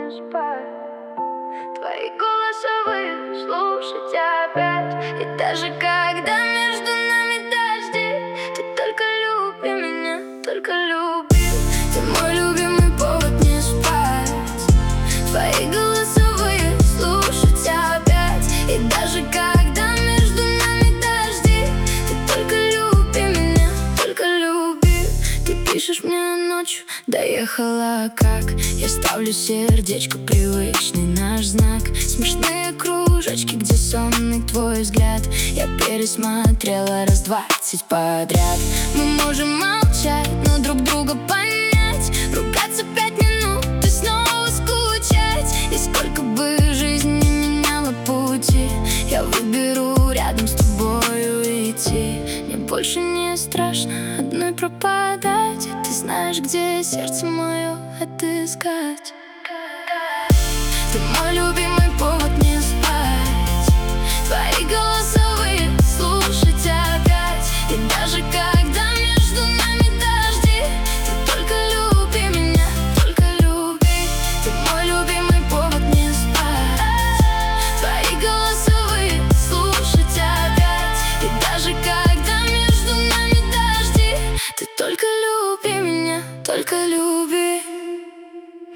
не спать. Твои голосовые слушать опять. И даже когда между нами дожди, ты только люби меня, только люби. Ты мой любимый повод не спать. Твои голосовые слушать опять. И даже когда между нами дожди, ты только люби меня, только люби. Ты пишешь мне ночью, доехала как? Я ставлю сердечко, привычный наш знак. Смешные кружочки, где сонный твой взгляд. Я пересмотрела раз 20 подряд. Мы можем молчать, но друг друга понять. Ругаться 5 минут и снова скучать. И сколько бы жизнь не меняла пути, я выберу рядом с тобою идти. Мне больше не страшно одной пропадать. Ты знаешь, где сердце мое отыскать.